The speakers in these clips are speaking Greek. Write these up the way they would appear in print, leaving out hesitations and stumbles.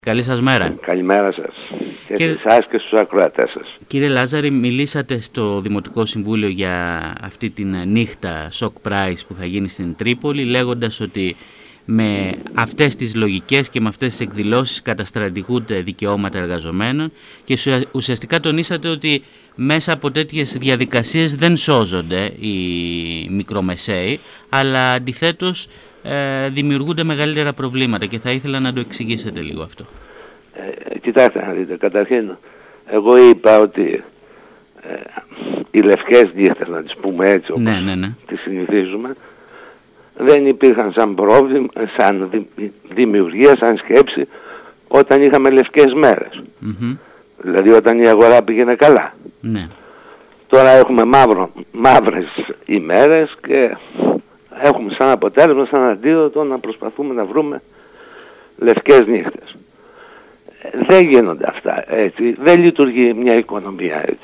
Καλή σας μέρα. Καλημέρα σας και σε εσάς και στους ακροατές σας. Κύριε Λάζαρη, μιλήσατε στο Δημοτικό Συμβούλιο για αυτή την νύχτα shock price που θα γίνει στην Τρίπολη, λέγοντας ότι με αυτές τις λογικές και με αυτές τις εκδηλώσεις καταστρατηγούνται δικαιώματα εργαζομένων και ουσιαστικά τονίσατε ότι μέσα από τέτοιες διαδικασίες δεν σώζονται οι μικρομεσαίοι, αλλά αντιθέτως δημιουργούνται μεγαλύτερα προβλήματα και θα ήθελα να το εξηγήσετε λίγο αυτό. Κοιτάξτε να δείτε, καταρχήν εγώ είπα ότι οι λευκές νύχτες, να τις πούμε έτσι όπως τις συνηθίζουμε, δεν υπήρχαν σαν πρόβλημα, σαν δημιουργία, σαν σκέψη όταν είχαμε λευκές μέρες. Δηλαδή όταν η αγορά πήγαινε καλά. Τώρα έχουμε μαύρες ημέρες και έχουμε σαν αποτέλεσμα, σαν αντίδοτο να προσπαθούμε να βρούμε λευκές νύχτες. Δεν γίνονται αυτά έτσι, δεν λειτουργεί μια οικονομία έτσι.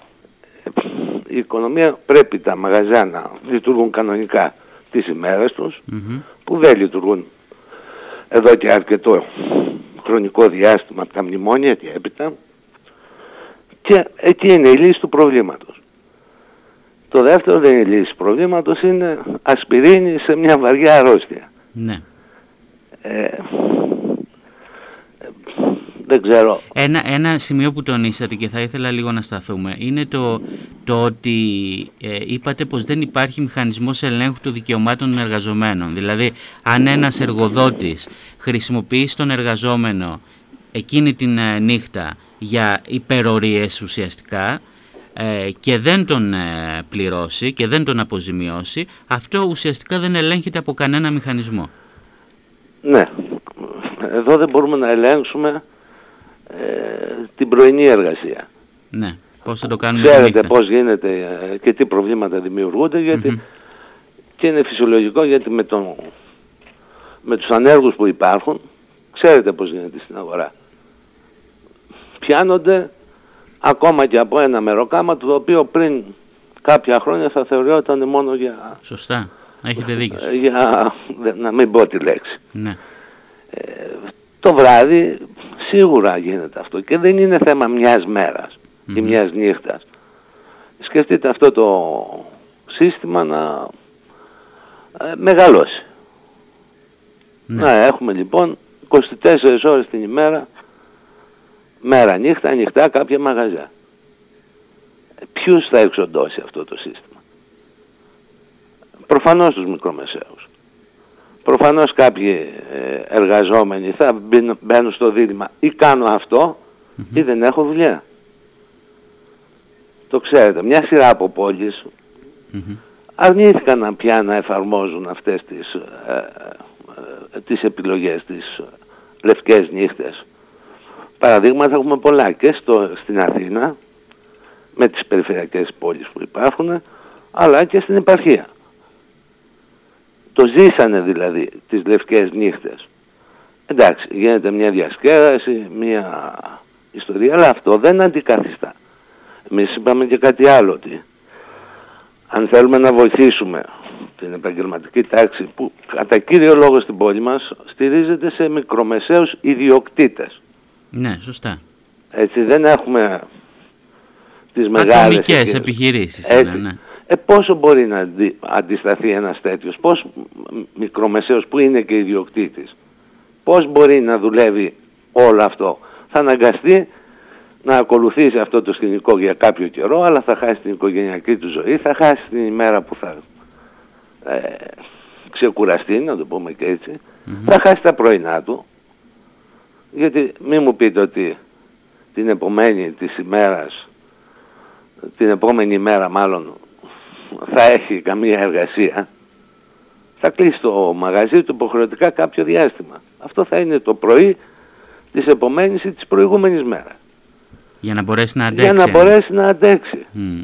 Η οικονομία πρέπει τα μαγαζιά να λειτουργούν κανονικά τις ημέρες τους, που δεν λειτουργούν εδώ και αρκετό χρονικό διάστημα από τα μνημόνια και έπειτα, και εκεί είναι η λύση του προβλήματος. Το δεύτερο δεν είναι η λύση του προβλήματος, είναι ασπιρίνη σε μια βαριά αρρώστια. Δεν ξέρω. Ένα σημείο που τονίσατε και θα ήθελα λίγο να σταθούμε είναι το ότι είπατε πως δεν υπάρχει μηχανισμός ελέγχου των δικαιωμάτων των εργαζομένων. Δηλαδή, αν ένας εργοδότης χρησιμοποιεί τον εργαζόμενο εκείνη την νύχτα για υπερορίες ουσιαστικά και δεν τον πληρώσει και δεν τον αποζημιώσει, αυτό ουσιαστικά δεν ελέγχεται από κανένα μηχανισμό. Ναι, εδώ δεν μπορούμε να ελέγξουμε την πρωινή εργασία. Ναι, πώς θα το κάνουμε? Ξέρετε πώς γίνεται και τι προβλήματα δημιουργούνται, γιατί και είναι φυσιολογικό, γιατί με τους ανέργους που υπάρχουν, ξέρετε πώς γίνεται στην αγορά. Πιάνονται ακόμα και από ένα μεροκάμα, το οποίο πριν κάποια χρόνια θα θεωριόταν μόνο για... Σωστά, έχετε δίκιο. Για να μην πω τη λέξη. Ναι. Το βράδυ σίγουρα γίνεται αυτό και δεν είναι θέμα μιας μέρας ή μιας νύχτας. Σκεφτείτε αυτό το σύστημα να μεγαλώσει. Να έχουμε λοιπόν 24 ώρες την ημέρα, μέρα νύχτα, ανοιχτά κάποια μαγαζιά. Ποιους θα εξοντώσει αυτό το σύστημα? Προφανώς τους μικρομεσαίους. Προφανώς κάποιοι εργαζόμενοι θα μπαίνουν στο δίλημμα, ή κάνω αυτό ή δεν έχω δουλειά. Το ξέρετε, μια σειρά από πόλεις αρνήθηκαν πια να εφαρμόζουν αυτές τις επιλογές, τις λευκές νύχτες. Παραδείγματα έχουμε πολλά και στην Αθήνα, με τις περιφερειακές πόλεις που υπάρχουν, αλλά και στην επαρχία. Το ζήσανε δηλαδή τις λευκές νύχτες. Εντάξει, γίνεται μια διασκέδαση, μια ιστορία, αλλά αυτό δεν αντικαθιστά. Εμείς είπαμε και κάτι άλλο, ότι αν θέλουμε να βοηθήσουμε την επαγγελματική τάξη, που κατά κύριο λόγο στην πόλη μας στηρίζεται σε μικρομεσαίους ιδιοκτήτες. Ναι, σωστά. Έτσι, δεν έχουμε τις μεγάλες ατομικές επιχειρήσεις. Ναι. Πόσο μπορεί να αντισταθεί ένας τέτοιος, πώς μικρομεσαίος που είναι και ιδιοκτήτης, πώς μπορεί να δουλεύει όλο αυτό? Θα αναγκαστεί να ακολουθήσει αυτό το σκηνικό για κάποιο καιρό, αλλά θα χάσει την οικογενειακή του ζωή, θα χάσει την ημέρα που θα ξεκουραστεί, να το πούμε και έτσι, θα χάσει τα πρωινά του, γιατί μην μου πείτε ότι την επομένη της ημέρας, την επόμενη ημέρα μάλλον, θα έχει καμία εργασία. Θα κλείσει το μαγαζί του υποχρεωτικά κάποιο διάστημα. Αυτό θα είναι το πρωί της επομένης ή της προηγούμενης μέρας. Για να μπορέσει να αντέξει. Για να μπορέσει να αντέξει.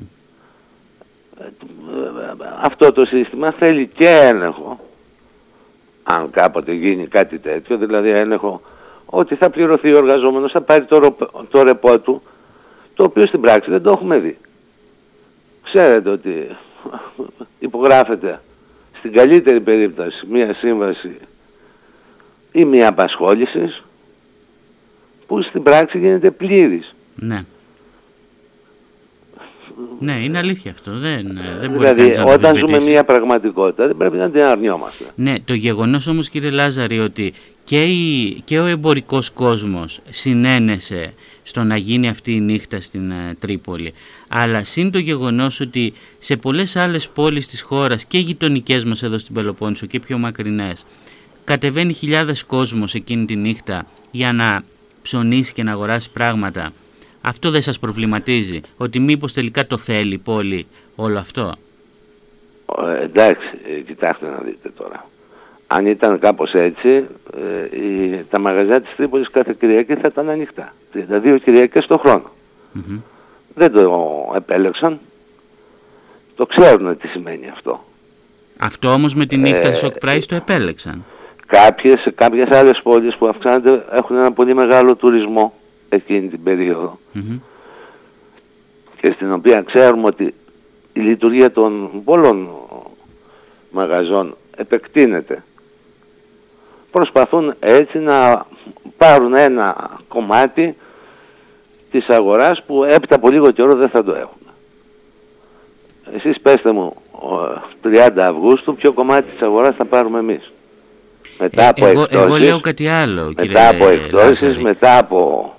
Αυτό το σύστημα θέλει και έλεγχο. Αν κάποτε γίνει κάτι τέτοιο, δηλαδή έλεγχο ότι θα πληρωθεί ο εργαζόμενος, θα πάρει το ρεπό του, το οποίο στην πράξη δεν το έχουμε δει. Ξέρετε ότι υπογράφεται στην καλύτερη περίπτωση μία σύμβαση ή μία απασχόληση που στην πράξη γίνεται πλήρης. Ναι. Ναι, είναι αλήθεια αυτό. Δεν μπορεί δηλαδή, να όταν ζούμε μια πραγματικότητα, δεν πρέπει να την αρνιόμαστε. Ναι, το γεγονός όμως, κύριε Λάζαρη, ότι και ο εμπορικός κόσμος συνένεσε στο να γίνει αυτή η νύχτα στην Τρίπολη, αλλά συν το γεγονός ότι σε πολλές άλλες πόλεις της χώρας και γειτονικές μας εδώ στην Πελοπόννησο και πιο μακρινές, κατεβαίνει χιλιάδες κόσμος εκείνη τη νύχτα για να ψωνίσει και να αγοράσει πράγματα. Αυτό δεν σας προβληματίζει, ότι μήπως τελικά το θέλει η πόλη όλο αυτό? Εντάξει, κοιτάξτε να δείτε τώρα. Αν ήταν κάπως έτσι, τα μαγαζιά της Τρίπολης κάθε Κυριακή θα ήταν ανοιχτά. 32 Κυριακές το χρόνο. Δεν το επέλεξαν. Το ξέρουν τι σημαίνει αυτό. Αυτό όμως με τη νύχτα της Shock Price το επέλεξαν. Σε κάποιες άλλες πόλεις που αυξάνονται έχουν ένα πολύ μεγάλο τουρισμό εκείνη την περίοδο. Και στην οποία ξέρουμε ότι η λειτουργία των πολλών μαγαζών επεκτείνεται. Προσπαθούν έτσι να πάρουν ένα κομμάτι της αγοράς που έπειτα από λίγο καιρό δεν θα το έχουν. Εσείς πέστε μου, 30 Αυγούστου ποιο κομμάτι της αγοράς θα πάρουμε εμείς? Μετά από εκπτώσεις, εγώ λέω κάτι άλλο, κύριε μετά από εκπτώσεις, μετά από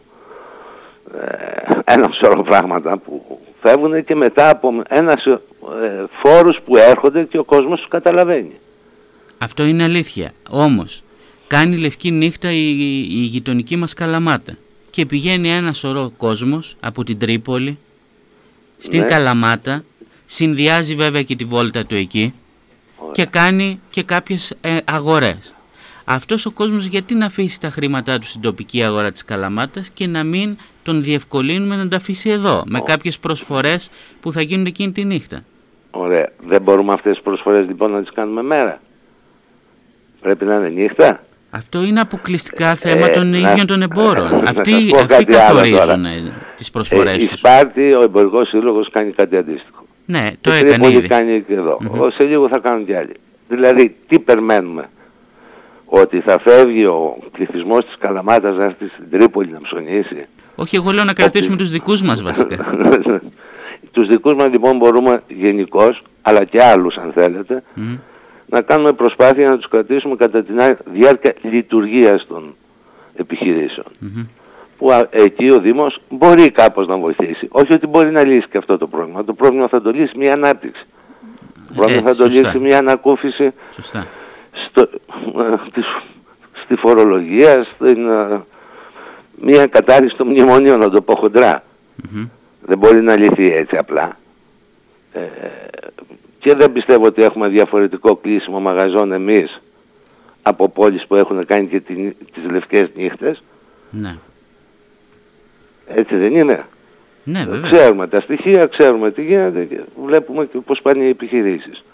ένα σωρό πράγματα που φεύγουν και μετά από φόρους που έρχονται και ο κόσμος τους καταλαβαίνει. Αυτό είναι αλήθεια. Όμως κάνει λευκή νύχτα η γειτονική μας Καλαμάτα και πηγαίνει ένα σωρό κόσμος από την Τρίπολη στην Καλαμάτα, συνδυάζει βέβαια και τη βόλτα του εκεί. Και κάνει και κάποιες αγορές. Αυτός ο κόσμος γιατί να αφήσει τα χρήματά του στην τοπική αγορά της Καλαμάτας και να μην τον διευκολύνουμε να τα αφήσει εδώ με κάποιες προσφορές που θα γίνουν εκείνη τη νύχτα? Ωραία. Δεν μπορούμε αυτές τις προσφορές λοιπόν να τις κάνουμε μέρα? Πρέπει να είναι νύχτα? Αυτό είναι αποκλειστικά θέμα των ίδιων των εμπόρων. Αυτοί καθορίζουν τις προσφορές τους. Η Σπάρτη, ο Εμπορικός Σύλλογος, κάνει κάτι αντίστοιχο. Ναι, το έκανε ήδη. Κάνει και εδώ. Σε λίγο θα κάνουν και άλλοι. Δηλαδή, τι περιμένουμε? Ότι θα φεύγει ο πληθυσμός της Καλαμάτας να έρθει στην Τρίπολη να ψωνίσει? Όχι, εγώ λέω να κρατήσουμε τους δικούς μας βασικά. Τους δικούς μας λοιπόν μπορούμε γενικώς, αλλά και άλλους αν θέλετε, να κάνουμε προσπάθεια να τους κρατήσουμε κατά τη διάρκεια λειτουργίας των επιχειρήσεων. Που εκεί ο Δήμος μπορεί κάπως να βοηθήσει. Όχι ότι μπορεί να λύσει και αυτό το πρόβλημα. Το πρόβλημα θα το λύσει μια ανάπτυξη. Το πρόβλημα θα το λύσει μια ανακούφιση στη φορολογία, μια κατάρριξη των μνημονίων, να το πω χοντρά. Δεν μπορεί να λυθεί έτσι απλά. Και δεν πιστεύω ότι έχουμε διαφορετικό κλείσιμο μαγαζών εμείς από πόλεις που έχουν κάνει και τις λευκές νύχτες. Ναι. Έτσι δεν είναι? Ναι, βέβαια. Ξέρουμε τα στοιχεία, ξέρουμε τι γίνεται και βλέπουμε και πώς πάνε οι επιχειρήσεις.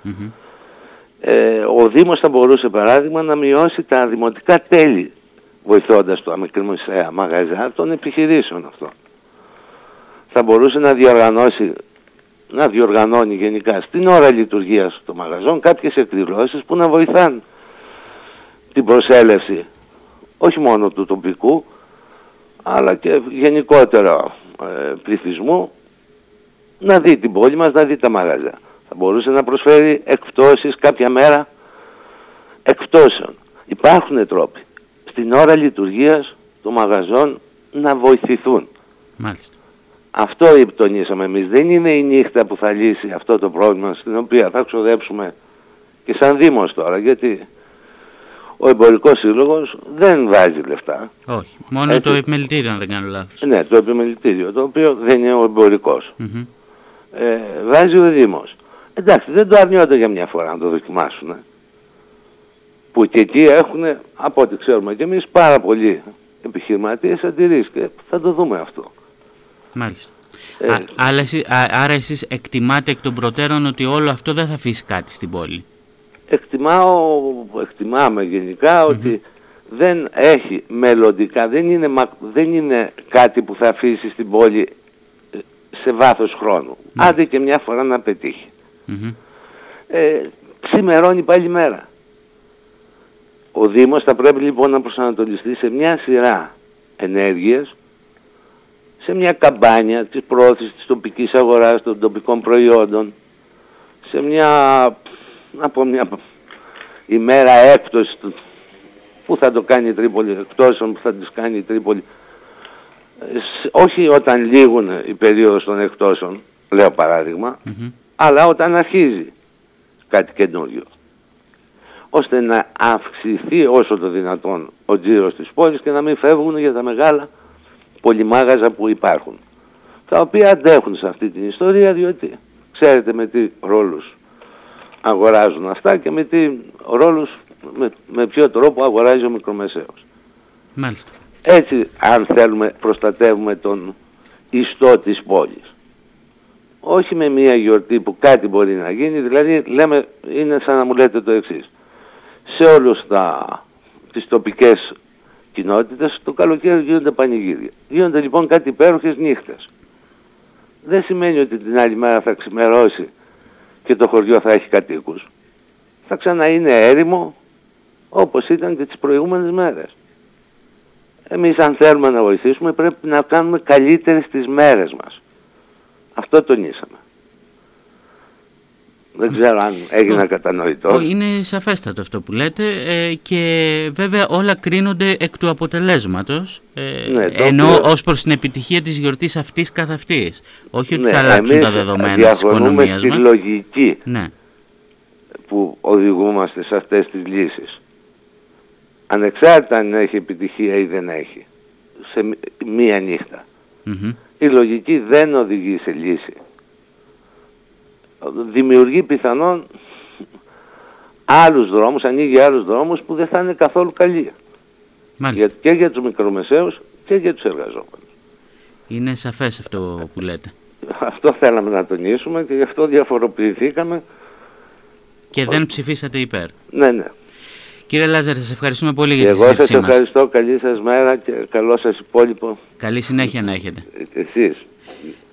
Ο Δήμος θα μπορούσε παράδειγμα να μειώσει τα δημοτικά τέλη βοηθώντας το μικρομεσαία μαγαζιά των επιχειρήσεων αυτό. Θα μπορούσε να διοργανώνει γενικά στην ώρα λειτουργίας των μαγαζών κάποιες εκδηλώσεις που να βοηθάνε την προσέλευση όχι μόνο του τοπικού αλλά και γενικότερα πληθυσμού να δει την πόλη μας, να δει τα μαγαζιά. Θα μπορούσε να προσφέρει εκπτώσεις κάποια μέρα εκπτώσεων. Υπάρχουν τρόποι στην ώρα λειτουργίας των μαγαζών να βοηθηθούν. Μάλιστα. Αυτό τονίσαμε εμείς. Δεν είναι η νύχτα που θα λύσει αυτό το πρόβλημα, στην οποία θα ξοδέψουμε και σαν Δήμος τώρα, γιατί ο Εμπορικός Σύλλογος δεν βάζει λεφτά. Όχι, μόνο το επιμελητήριο αν δεν κάνω λάθος. Ναι, το επιμελητήριο, το οποίο δεν είναι ο εμπορικός. Βάζει ο Δήμος. Εντάξει, δεν το αρνιόνται για μια φορά να το δοκιμάσουν. Που και εκεί έχουν, από ό,τι ξέρουμε και εμείς, πάρα πολλοί επιχειρηματίες αντιρρήσεις και θα το δούμε αυτό. Μάλιστα. Άρα εσείς εκτιμάτε εκ των προτέρων ότι όλο αυτό δεν θα αφήσει κάτι στην πόλη? Εκτιμάμε γενικά ότι δεν έχει μελλοντικά, δεν είναι κάτι που θα αφήσει στην πόλη σε βάθος χρόνου. Άντε και μια φορά να πετύχει. Ξημερώνει πάλι μέρα. Ο Δήμος θα πρέπει λοιπόν να προσανατολιστεί σε μια σειρά ενέργειες σε μια καμπάνια της προώθησης της τοπικής αγοράς, των τοπικών προϊόντων, σε μια ημέρα έκπτωση που θα το κάνει η Τρίπολη, εκτόσεων που θα τις κάνει η Τρίπολη, όχι όταν λήγουν η περίοδος των εκτόσεων, λέω παράδειγμα, αλλά όταν αρχίζει κάτι καινούριο, ώστε να αυξηθεί όσο το δυνατόν ο τζίρος της πόλης και να μην φεύγουν για τα μεγάλα πολυμάγαζα που υπάρχουν, τα οποία αντέχουν σε αυτή την ιστορία, διότι ξέρετε με τι ρόλους αγοράζουν αυτά και με τι ρόλους, με ποιο τρόπο αγοράζει ο μικρομεσαίος. Μάλιστα. Έτσι, αν θέλουμε, προστατεύουμε τον ιστό της πόλης. Όχι με μια γιορτή που κάτι μπορεί να γίνει, δηλαδή λέμε, είναι σαν να μου λέτε το εξής. Σε όλους τις τοπικές κοινότητες το καλοκαίρι γίνονται πανηγύρια. Γίνονται λοιπόν κάτι υπέροχες νύχτες. Δεν σημαίνει ότι την άλλη μέρα θα ξημερώσει και το χωριό θα έχει κατοίκους. Θα ξαναείνε έρημο όπως ήταν και τις προηγούμενες μέρες. Εμείς αν θέλουμε να βοηθήσουμε πρέπει να κάνουμε καλύτερες τις μέρες μας. Αυτό τονίσαμε. Δεν ξέρω αν έγινα κατανοητό. Είναι σαφέστατο αυτό που λέτε και βέβαια όλα κρίνονται εκ του αποτελέσματος, ενώ ως προς την επιτυχία της γιορτής αυτής καθ' αυτής. Όχι ότι θα αλλάξουν τα δεδομένα της οικονομίας μας. Διαφωνούμε στη λογική που οδηγούμαστε σε αυτές τις λύσεις. Ανεξάρτητα αν έχει επιτυχία ή δεν έχει, σε μία νύχτα. Η λογική δεν οδηγεί σε λύση. Δημιουργεί πιθανόν άλλους δρόμους, ανοίγει άλλους δρόμους που δεν θα είναι καθόλου καλοί. Και για τους μικρομεσαίους και για τους εργαζόμενους. Είναι σαφές αυτό που λέτε. Αυτό θέλαμε να τονίσουμε και γι' αυτό διαφοροποιηθήκαμε. Και δεν ψηφίσατε υπέρ. Ναι. Κύριε Λάζαρε, σας ευχαριστούμε πολύ για τη συζήτησή μας. Εγώ σας ευχαριστώ. Καλή σας μέρα και καλό σας υπόλοιπο. Καλή συνέχεια να έχετε. Εσείς.